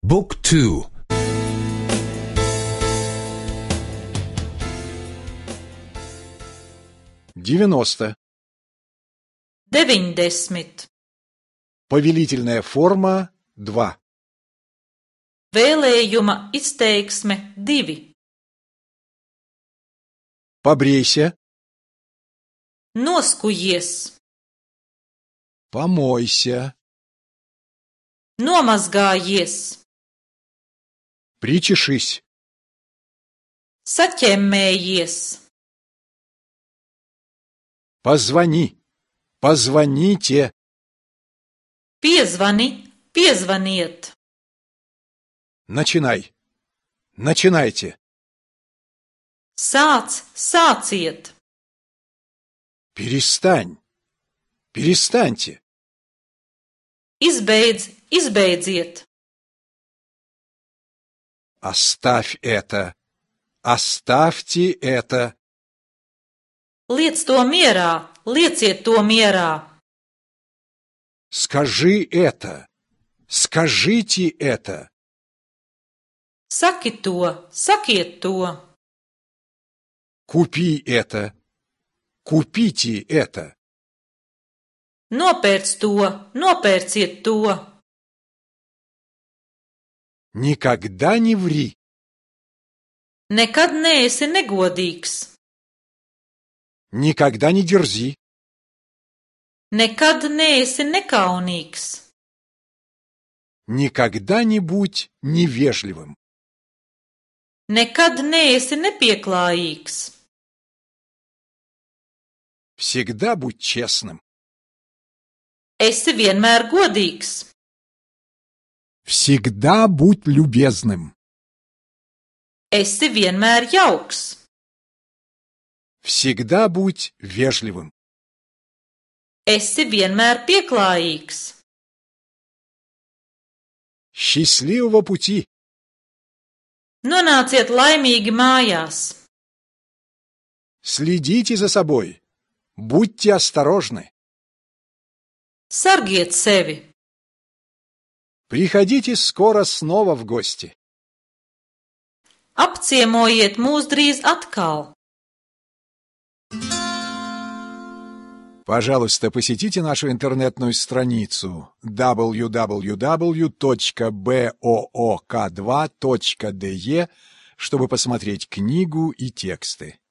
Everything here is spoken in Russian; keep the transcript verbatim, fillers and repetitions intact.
บุ๊กทู девяносто. Deviņdesmit. Повелительная форма два. Vēlējuma izteiksme divi. Побрейся. Noskujies. Помойся. Nomazgājies. Причешись. Saķemmējies. Позвони. Позвоните. Piezvani, piezvaniet. Начинай. Начинайте. Sāc, sāciet. Перестань. Перестаньте. Izbeidz, izbeidziet. Оставь это. Оставьте это. Liec to mierā, lieciet to mierā. Скажи это. Скажите это. Saki to, sakiet to. Купи это. Купите это. Nopērc to, nopērciet to. Никогда не ври. Nekad neesi negodīgs. Никогда не дерзи. Nekad neesi nekaunīgs. Никогда не будь невежливым. Nekad neesi nepieklājīgs. Всегда будь честным. Esi vienmēr godīgs. Всегда будь любезным. Esi vienmēr jauks. Всегда будь вежливым. Esi vienmēr pieklājīgs. Счастливого пути! Nonāciet laimīgi mājās. Следите за собой. Будьте осторожны. Sargiet sevi. Приходите скоро снова в гости. Apciemojiet mūs drīz atkal. Пожалуйста, посетите нашу интернетную страницу дабл ю дабл ю дабл ю точка боок два точка де, чтобы посмотреть книгу и тексты.